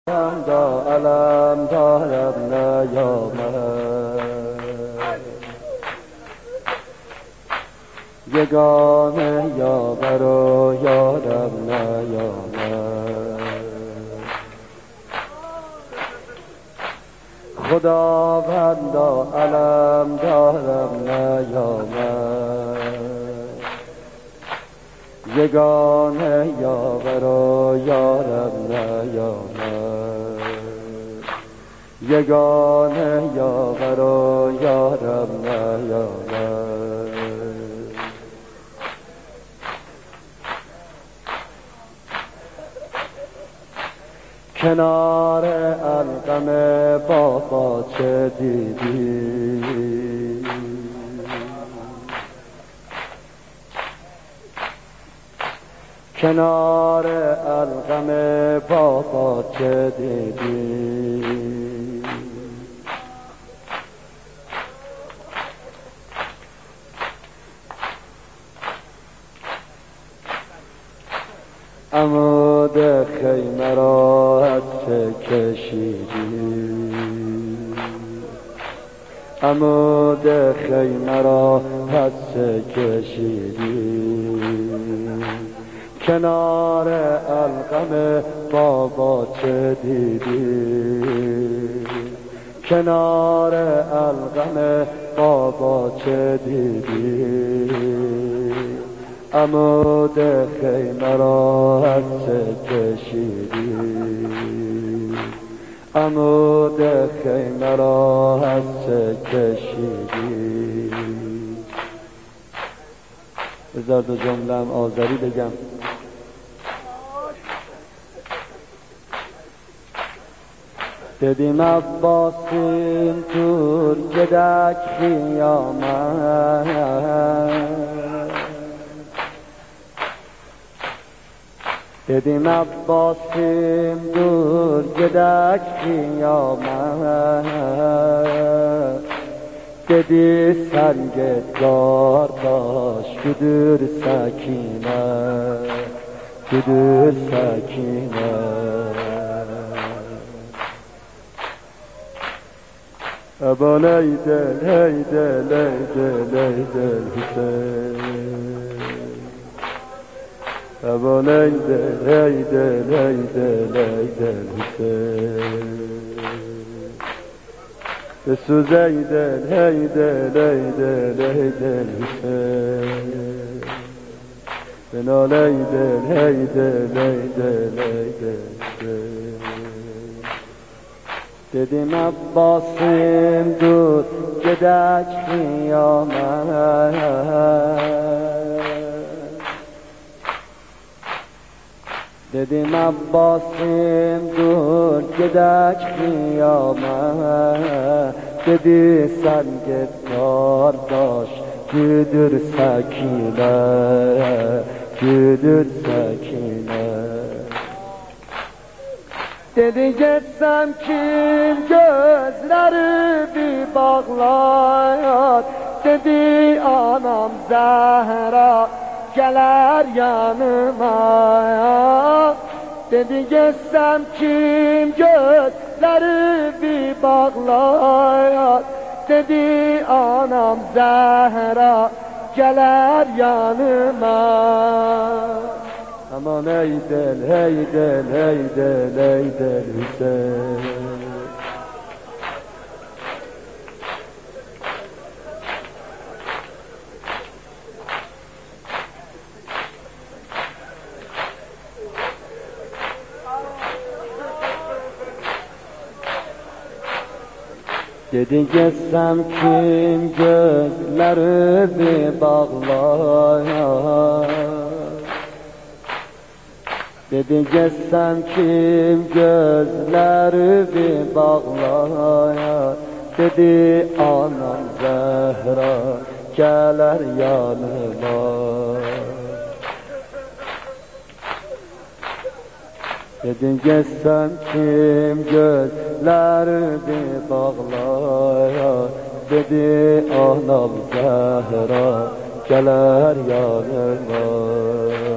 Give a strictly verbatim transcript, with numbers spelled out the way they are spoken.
دا علم دارم نیامد، یگانه یاور و یارم نیامد. خداوندا علم دارم نیامد، یگانه یاور و یارم نیامد، یگانه یاور و یارم نیامد. کنار علقم بابا چه دیدی، کنار علقم بابا چه دیدی. عمود خیمه را از چه کشیدی، عمود خیمه را از چه کشیدی. کنار علقم بابا چه دیدی، کنار علقم بابا چه دیدی. عمود خیمه را از چه کشیدی، عمود خیمه را از چه کشیدی. بذار دو جمله‌ام آذری بگم. دیدیم عباسیم دور گدک خیامد، دیدیم عباسیم دور گدک خیامد. دیدی سنگدار داشت کدور سکینه، کدور سکینه. ابان ای دل ای دل ای دل ای دل حسین، ابان ای دل ای دل ای دل ای دل حسین. بسوز ای دل ای دل ای دل ای دل حسین، بنال ای دل ای دل ای دل ای دل حسین. دیدیم عباسیم دور گدک خیامد، دیدیم عباسیم دور گدک خیامد. دیدی سنگدار داشت کدور سکینه، کدور سکینه. Dedi geçsem kim gözleri bir bağlar, dedi anam Zehra geler yanıma. Dedi geçsem kim gözleri bir bağlar, dedi anam Zehra geler yanıma. Aman ey del, ey del, ey del, ey del Hüseyin. Dedin geçsem kim gözleri bir bağlar, dedi geçsem kim gözleri bir bağlar. Dedi anam Zehra geler yanıma. Dedi geçsem kim gözleri bir bağlar. Dedi anam Zehra geler yanıma.